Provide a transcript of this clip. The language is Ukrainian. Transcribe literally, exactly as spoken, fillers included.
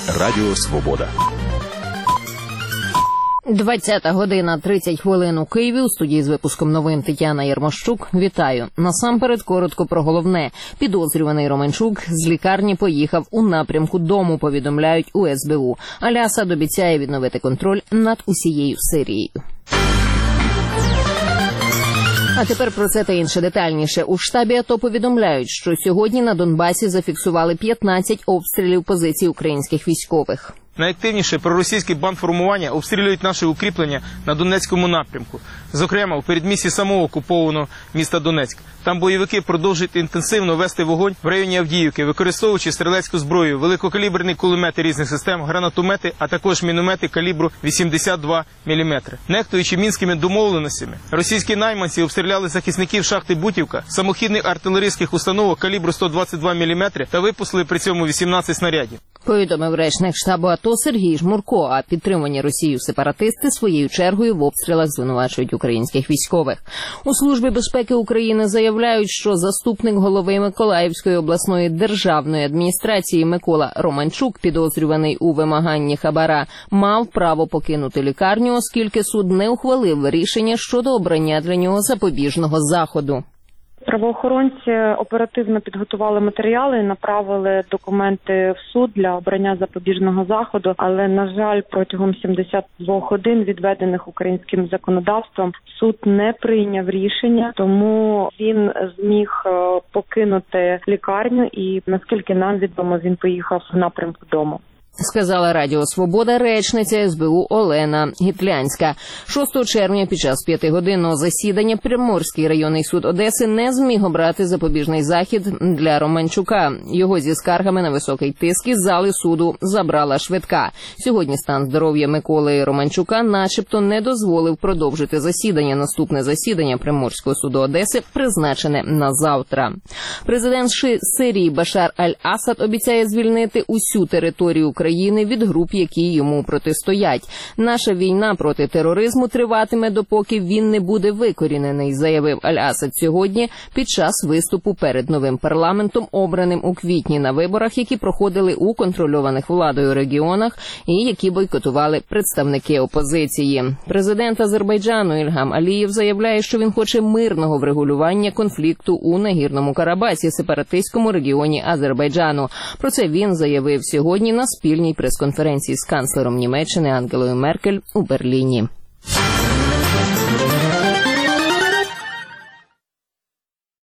Радіо Свобода. двадцята година тридцять хвилин у Києві. У студії з випуском новин Тетяна Єрмощук. Вітаю. Насамперед коротко про головне. Підозрюваний Романчук з лікарні поїхав у напрямку дому, повідомляють у ес бе у. Аль-Асад обіцяє відновити контроль над усією Сирією. А тепер про це та інше детальніше. У штабі АТО повідомляють, що сьогодні на Донбасі зафіксували п'ятнадцять обстрілів позицій українських військових. Найактивніше проросійські бандформування обстрілюють наші укріплення на Донецькому напрямку. Зокрема, у передмісті самого окупованого міста Донецьк. Там бойовики продовжують інтенсивно вести вогонь в районі Авдіївки, використовуючи стрілецьку зброю, великокаліберні кулемети різних систем, гранатомети, а також міномети калібру вісімдесят два міліметри. Нехтуючи мінськими домовленостями, російські найманці обстріляли захисників шахти Бутівка, самохідних артилерійських установок калібру сто двадцять два міліметри та випустили при цьому вісімнадцять снарядів. Повідомив речник штабу АТО Сергій Жмурко, а підтримані Росією сепаратисти своєю чергою в обстрілах звинувачують українських військових. У Службі безпеки України заявляють, що заступник голови Миколаївської обласної державної адміністрації Микола Романчук, підозрюваний у вимаганні хабара, мав право покинути лікарню, оскільки суд не ухвалив рішення щодо обрання для нього запобіжного заходу. Правоохоронці оперативно підготували матеріали і направили документи в суд для обрання запобіжного заходу, але, на жаль, протягом сімдесят двох годин, відведених українським законодавством, суд не прийняв рішення, тому він зміг покинути лікарню і, наскільки нам відомо, він поїхав в напрямку дому. Сказала Радіо Свобода речниця ес бе у Олена Гітлянська. шостого червня під час п'ятигодинного засідання Приморський районний суд Одеси не зміг обрати запобіжний захід для Романчука. Його зі скаргами на високий тиск із зали суду забрала швидка. Сьогодні стан здоров'я Миколи Романчука начебто не дозволив продовжити засідання. Наступне засідання Приморського суду Одеси призначене на завтра. Президент Сирії Башар Аль-Асад обіцяє звільнити усю територію України країни від груп, які йому протистоять. Наша війна проти тероризму триватиме, допоки він не буде викорінений, заявив Аль-Асад сьогодні під час виступу перед новим парламентом, обраним у квітні на виборах, які проходили у контрольованих владою регіонах і які бойкотували представники опозиції. Президент Азербайджану Ільгам Алієв заявляє, що він хоче мирного врегулювання конфлікту у Нагірному Карабасі, сепаратистському регіоні Азербайджану. Про це він заявив сьогодні на спільній прес-конференції з канцлером Німеччини Ангелою Меркель у Берліні.